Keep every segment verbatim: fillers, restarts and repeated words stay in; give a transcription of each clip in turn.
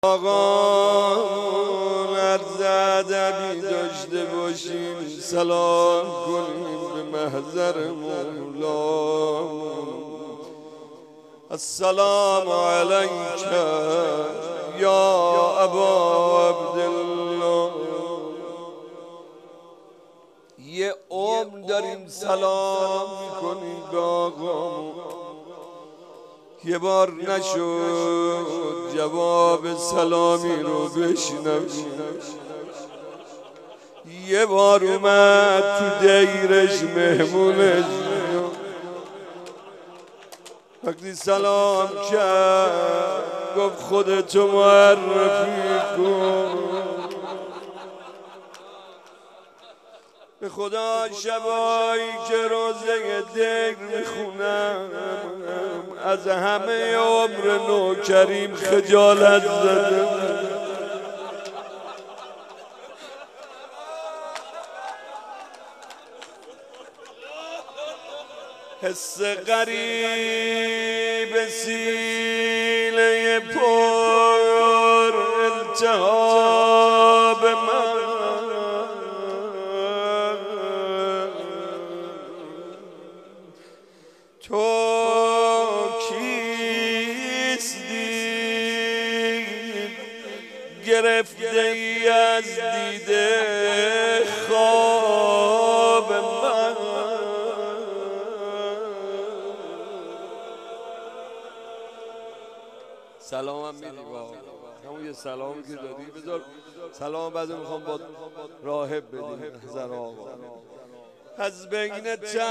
آقا عرض ادبی داشته باشیم، سلام کنیم به محضر مولا. السلام علیک یا ابا عبدالله. یه عمر داریم سلام میکنیم به آقا، یه بار نشد جواب سلامی رو بشنویم. یه بار اومد تو دیرش مهمونش، وقتی سلام کرد گفت خودتو معرفی کن. به خدا شبایی که روزه دیر میخونم از همه عمر نوکریم خجالت زدم. حس غریب سینه پر التهاب من، تو کیستی گرفته ای از دیده خواب من. سلام هم میدی با همون یه سلامی که دادی بذار سلام بعد میخوام با راهب بدیم نظر آقا. از بین تشت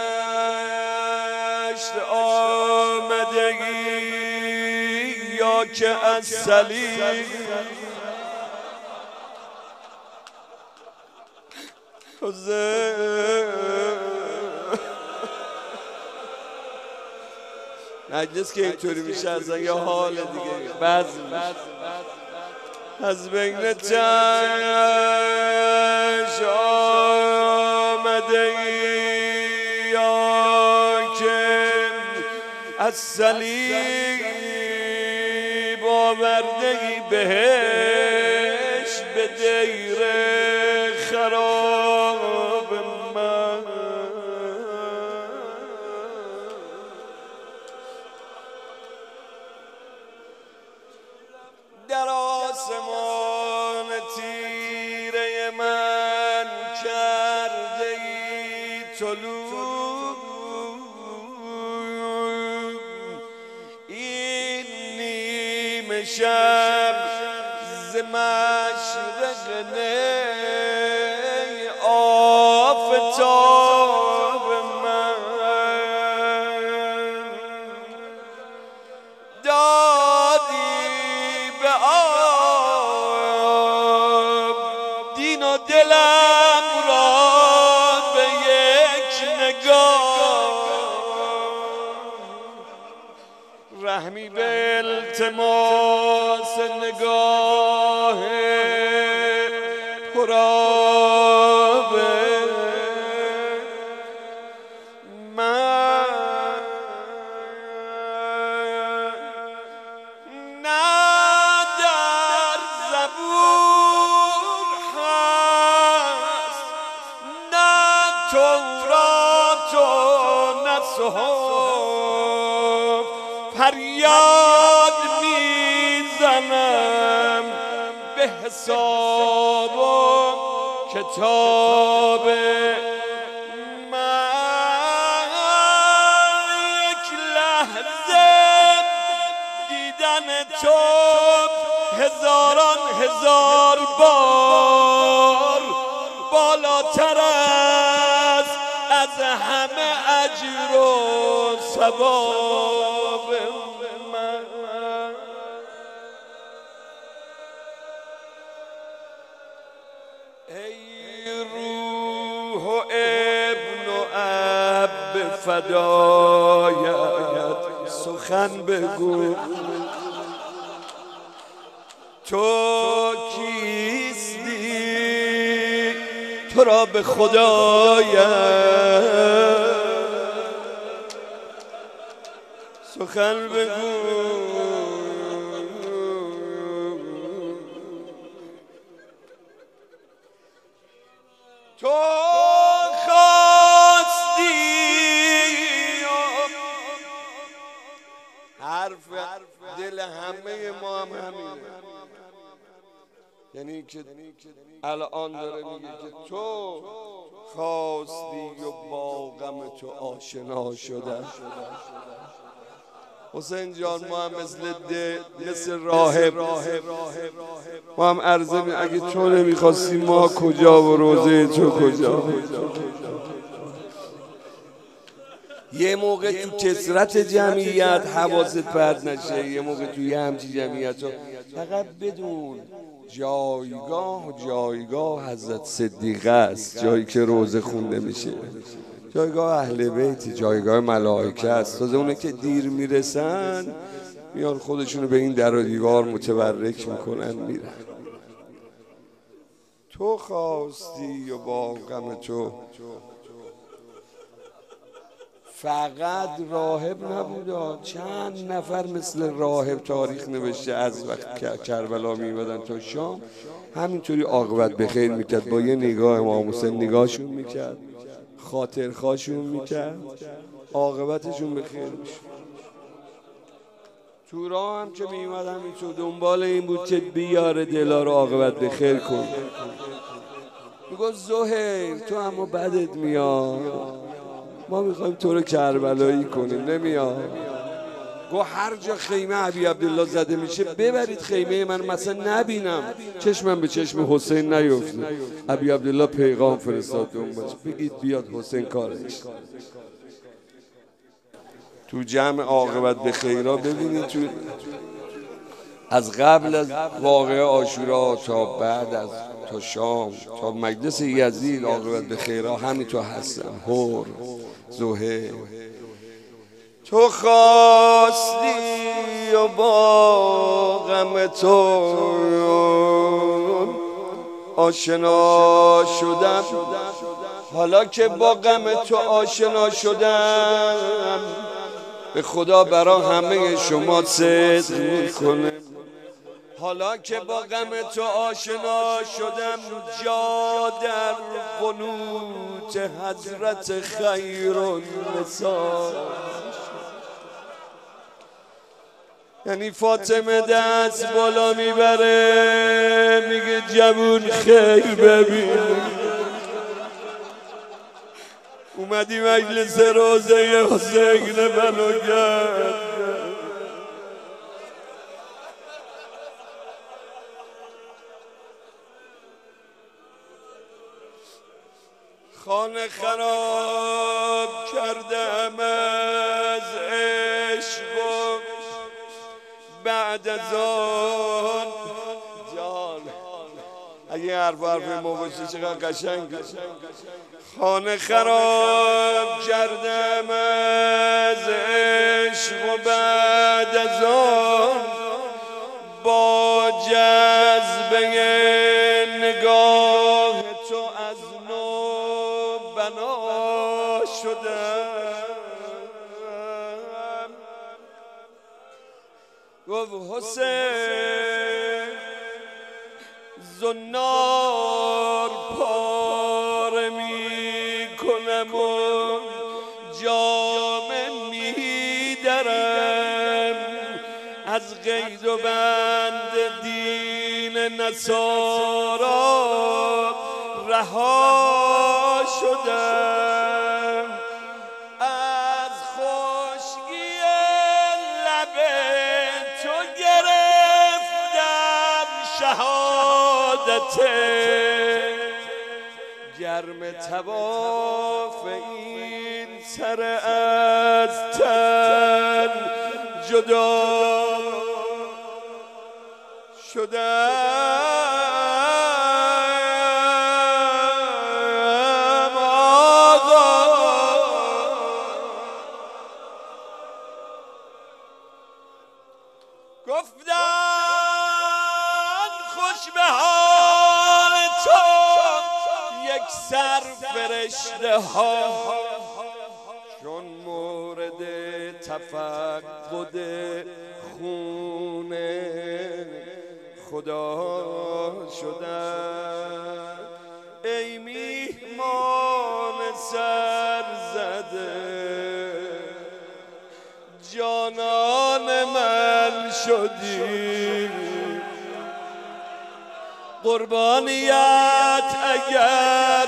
آمدگی یا که از سلی مجلس که اینطوری میشه اصلا یه حال دیگه بعض از بین تشت از صلیب آوردگی بهش به دیر خراب من. در آسمان تیره من کرده ای طلوع، شب ز مشرق نی آفتاب من دادی به آب دین و دلم را به یک نگاه، رحمی به التماس نگاه پرآب من. نه در زبور هست نه تورات و نه صحف، فریاد میزنم به حساب و کتاب من. یک لحظه دیدن تو هزاران هزار بار بالاتر است از همه اجر و ثواب من. ای روح و ابن و اب فدایت سخن بگو، تو کیستی تو را به خدایت سخن بگو. تو خواستی حرف دل همه ما هم همینه، یعنی که الان داره میگه که تو خواستی و با غم تو آشنا شدم. حسین جان ما هم مثل ده مثل راهب ما هم عرضه می اگه تو نمیخواستی ما کجا و روزه تو کجا. یه موقع تو کثرت جمعیت حواست پرت نشه، یه موقع توی همچی جمعیت ها فقط بدون جایگاه جایگاه حضرت صدیقه است، جایی که روزه خونده میشه، جایگاه اهل بیت، جایگاه ملائکه است. تازه اونه که دیر میرسن میان خودشونو به این در و دیوار متبرک میکنن میرن. تو خواستی و با غم تو. فقط راهب نبود، چند نفر مثل راهب تاریخ نوشته از وقت کربلا میمدن تا شام همینطوری عاقبت به خیر میکرد، با یه نگاه امام حسین نگاهشون میکرد، خاطر خواشون میکرد، عاقبتشون به خیر میشد. تو راه هم که میومد همینطور دنبال این بود که بیاره دلا رو عاقبت به خیر کن. میگفت زهیر تو اما بدت میاد، ما میخوایم تو رو کربلایی کنیم، نمیاد. گو هر جا خیمه ابی عبدالله زده میشه ببرید خیمه من مثلا نبینم، چشمم به چشم حسین نیفته. ابی عبدالله پیغام فرستاد دنبالش بگید بیاد حسین کارش. تو جمع عاقبت به خیرها ببینید تو از قبل از واقعه عاشورا تا بعد از تا شام تا مجلس یزید عاقبت به خیرها همینطور هستن. هور زهیر تو خواستی و با غم تو آشنا شدم، حالا که با غم تو آشنا شدم به خدا برا همه شما صدق میکنه. حالا که با غم تو آشنا شدم جا در قنوت حضرت خیر النساء. یعنی فاطمه دست بالا میبره میگه جوون خیر ببین، اومدی مجلس روزه حسین منو کرد. خانه خراب کردم از عشق و بعد از آن جان اگه حرف حرف موقعی چقدر قشنگه. خانه خراب کردم از عشق و بعد از آن با جذبه نگاه تو از نو بنا شدم. گفت حسین زنار پاره می کنم و جامه می درم، از قید و بند دین نصارا رها شدم. از خشکی لب تو گرفتم شهادت، گرم طواف این سر از تن جدا شدم. گفتن خوش به حال تو یک سر فرشته ها، چون مورد تفقد خون خدا شدن. ای میهمان سر زده جانان من شدی قربانیت اگر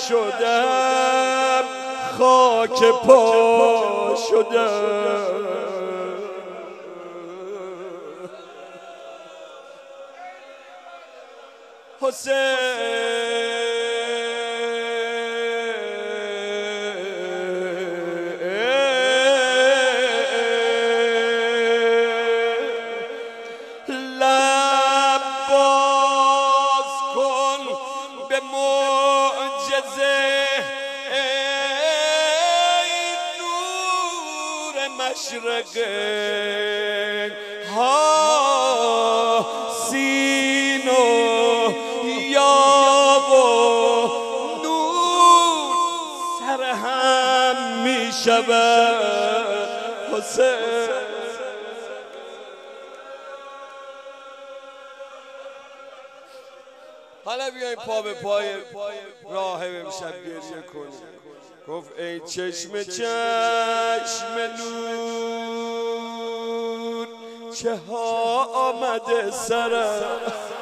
نشدم خاک پا شدم حسین لب باز کن به معجزه ای نور مشرقه ها سین و یا و نور سرهم می شود حسین. حالا بیایم پا به پای راهب امشب گریه کنیم. گفت ای چشم چشم نور چه ها آمده سرم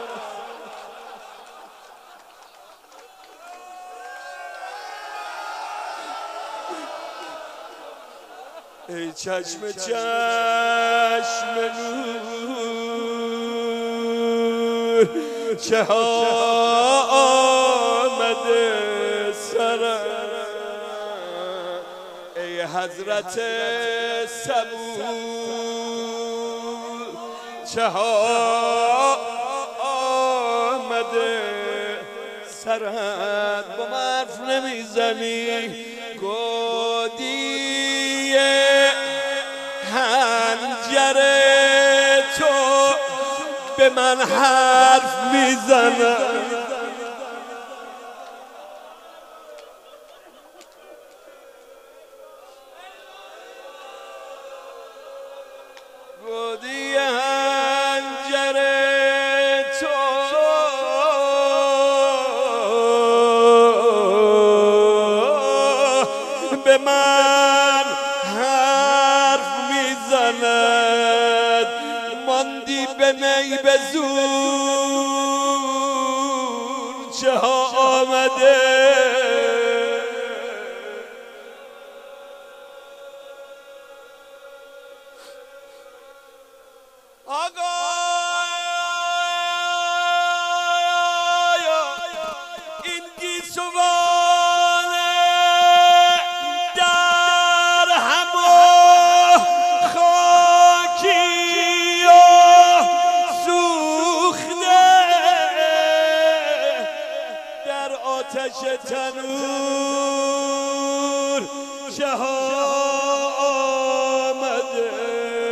ای چشم چشم نور چه ها آمده سرم ای حضرت صبور چه ها آمده سرت با حرف نمیزنی گودی حنجره تو به من حرف میزنه گودی حنجره تو به من حرف میزند ماندی به نی به زور چه ها آمده آقا این گیسوانه در همه خاکی و سوخته در آتش تنور چه ها آمده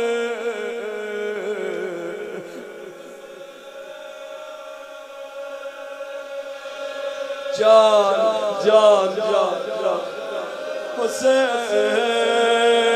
جان جان جان جان حسین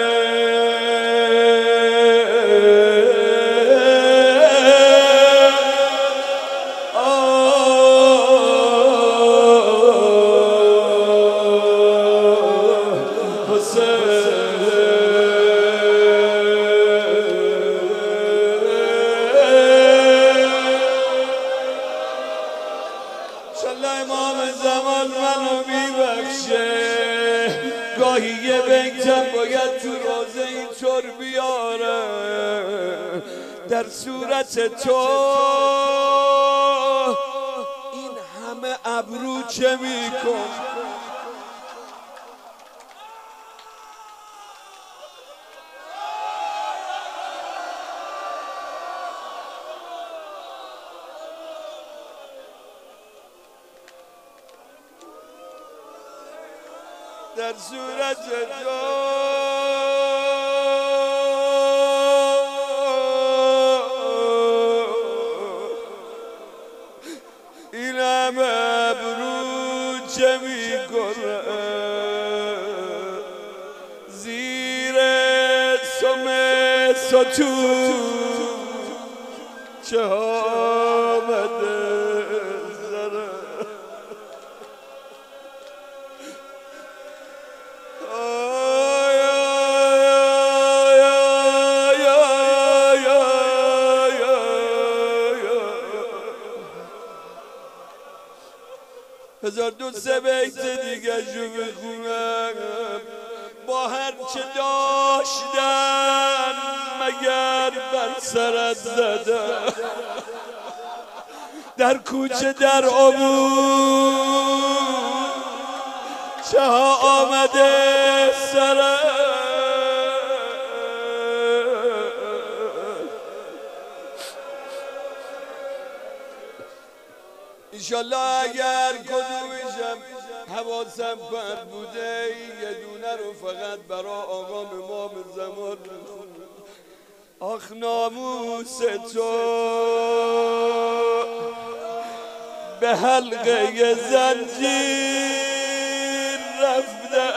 امام زمان منو میبخشه گاهی یه بیتم باید تو روزه اینطور بیارم در صورت تو این همه ابرو چه میکن در صورت تو این همه ابرو چه میکنه زیر سم ستون چه آمده زره بذار دو سه بیت دیگه جو بخونم. با هر چه داشتن مگر بر سرت زدن، در کوچه در عبور چه ها آمده سرت. انشالله اگر کدومشم حواسم پر بوده یه دونه رو فقط برا آقا امام زمان بخونم. آخ ناموس تو به حلقه زنجیر رفته،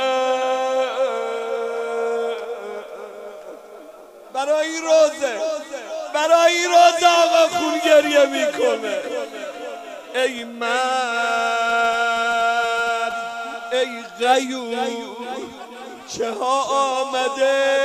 برای این روزه برای این روزه آقا خون گریه میکنه. ای مرد ای غیور چه ها آمده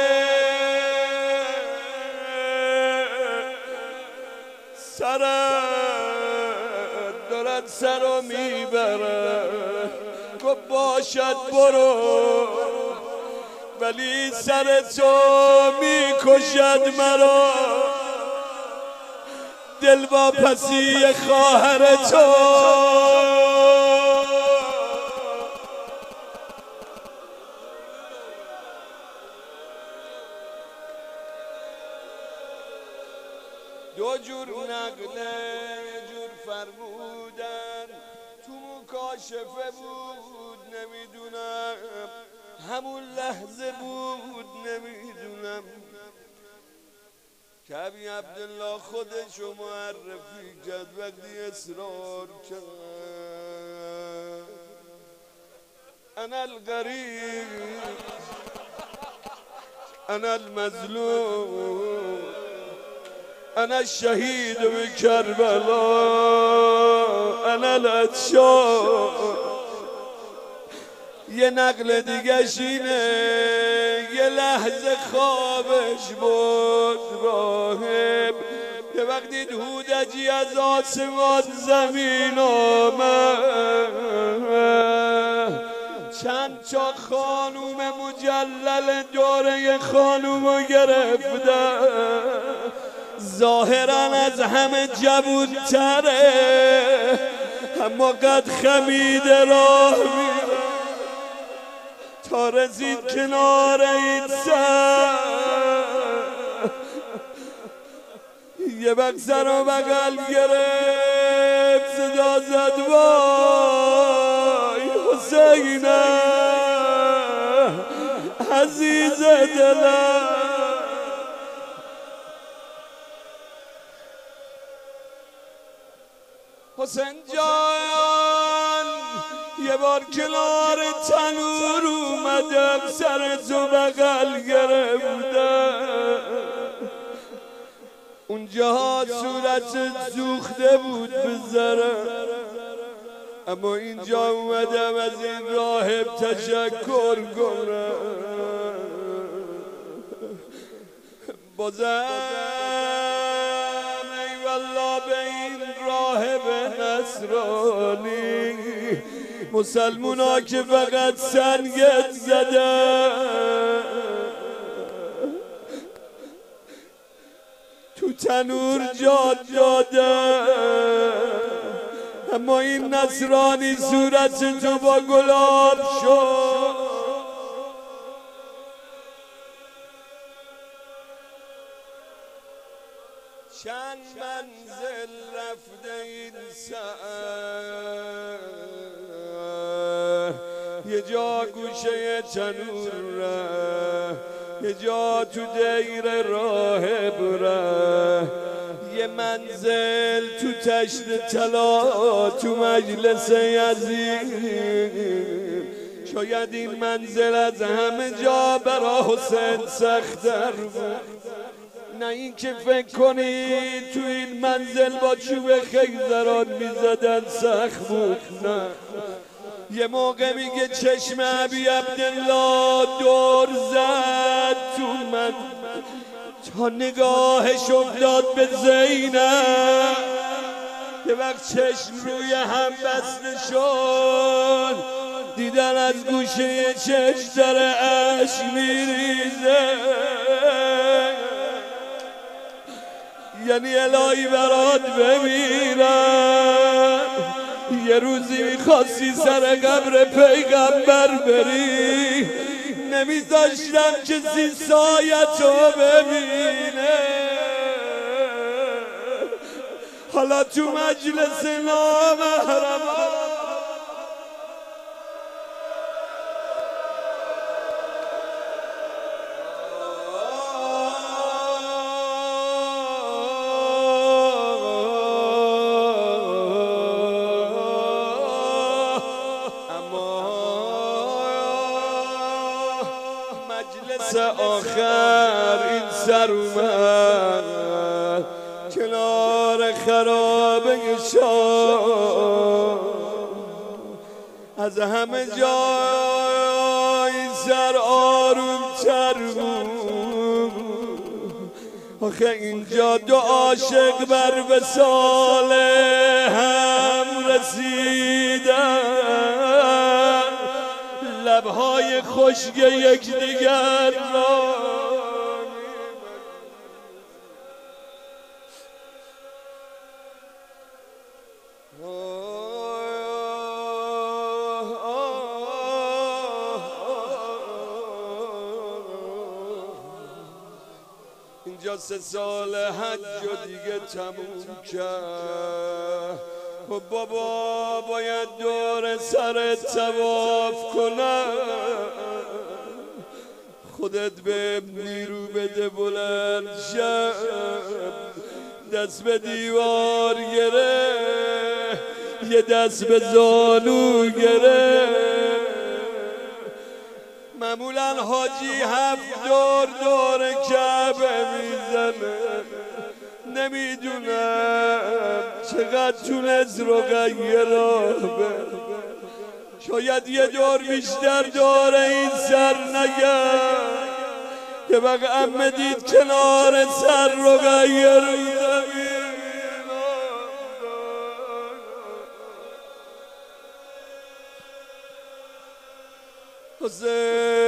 سرت، دارد سر رو میبره. گفت باشد برو ولی سر تو میکشد مرا، دل با پسی خواهر تو. دو جور نقله جور فرمودن تو مکاشفه بود نمیدونم، همون لحظه بود نمیدونم که ابی عبدالله خودشو معرفی کرد وقتی اصرار کرد. انا الغریب انا المظلوم انا الشهید بکربلا انا العطشان. یه نقل دیگه شینه یه لحظه خوابش بود راهب، یه وقتی هودجی از آسمان زمین آمد، چند تا خانوم مجلل دوره خانومو گرفته، ظاهرا از همه جوون تره اما قد خمیده راه میره تا رسید کنار این سر. یه وقت سر و بغل گرفت صدا زد وای حسینه عزیز دلم. حسین جان یه بار کنار تنور اومدم سر تو بغل گرفتم، اونجا صورت سوخته بود به ذره، اما اینجا اومدم از این راهب تشکر کنم. بازم ای والله به این راهب نصرانی مسلمونا که فقط سنگت زدن تو تنور جاد دادن، اما این نصرانی صورت تو با گلاب شد. چند منزل رفته این سر، یه جا گوشه تنور ره، یه جا تو دیر راهب ره، یه منزل تو تشت طلا تو مجلس یزید. شاید این منزل از همه جا برا حسین سخت‌تر بود، نه این که فکر کنی تو این منزل با چوب خیزران میزدن سخت بود، نه. یه موقع میگه چشم ابی عبدالله دور زد تو من تا نگاهش افتاد به زینب، یه که وقت چشم روی هم بسته شد دیدن از گوشه چشم داره اشک میریزه، یعنی الهی برات بمیرم. یه روزی میخواستی سر قبر پیغمبر بری، نمیذاشتم کسی سایتو ببینه. حالا تو مجلس نامحرمان مجلس آخر این سر اومد کنار خرابه شاه، از همه جای سر آروم تر بود. آخه اینجا دو عاشق بر وصال هم رسیدن، لبهای خشک یکدیگر را اینجا سه سال حج و دیگه تموم کرد و بابا باید دور سر تواف کنم. خودت به نیرو بده بلند شم، دست به دیوار گره یه دست به زانو گره. معمولا حاجی هفت دور دور کعبه میزنه، نمیدونم چقدر تونست رقیه را بره. شاید یه دور بیشتر دور این سر نگرد که بقیه دید کنار سر رقیه رو زمین. حسین